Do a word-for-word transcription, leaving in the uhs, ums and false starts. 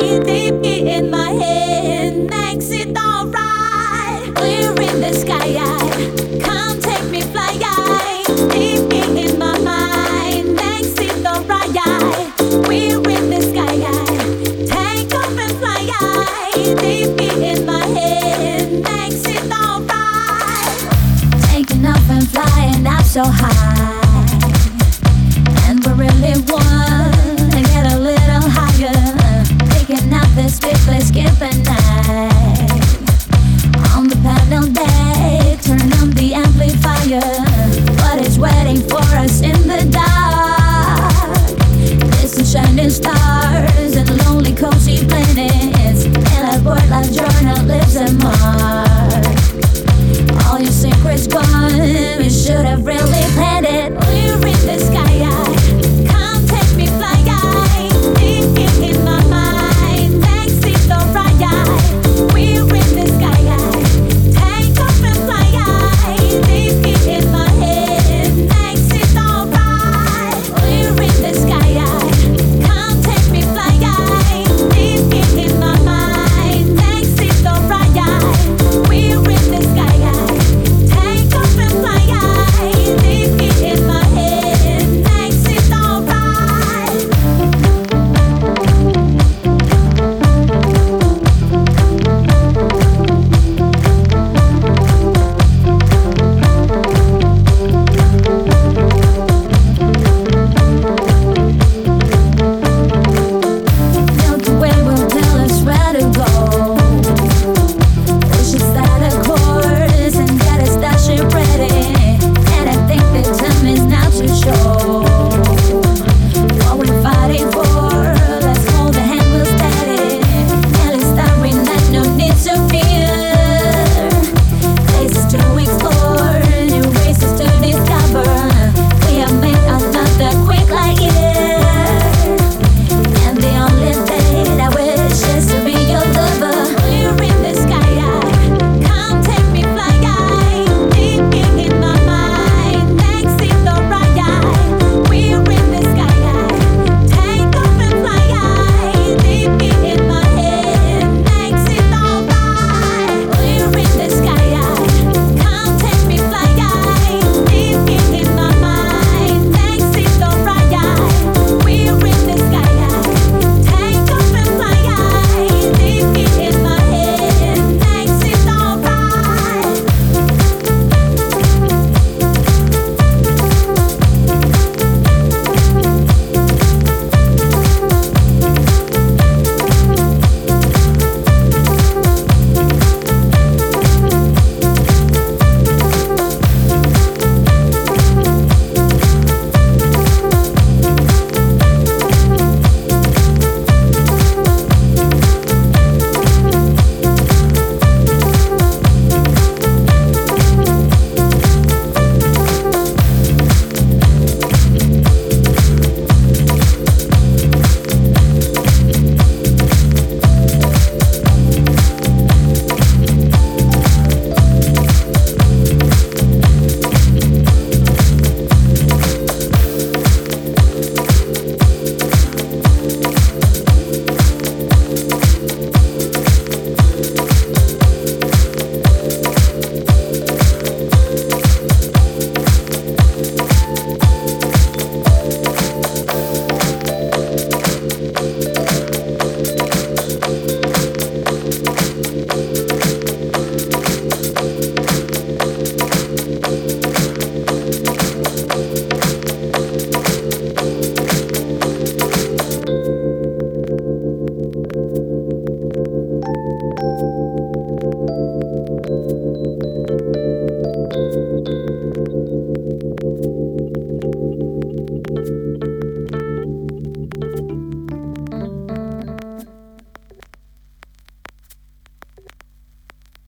Deep in my head makes it alright. We're in the sky, come take me fly. Deep in my mind makes it alright. We're in the sky, take off and fly. Deep in my head makes it alright. Taking off and flying up so high, and we really want to get a little higher. Picking up the speed, let's skip a night. On the panel deck, turn on the amplifier. What is waiting for us in the dark? It's a shining star.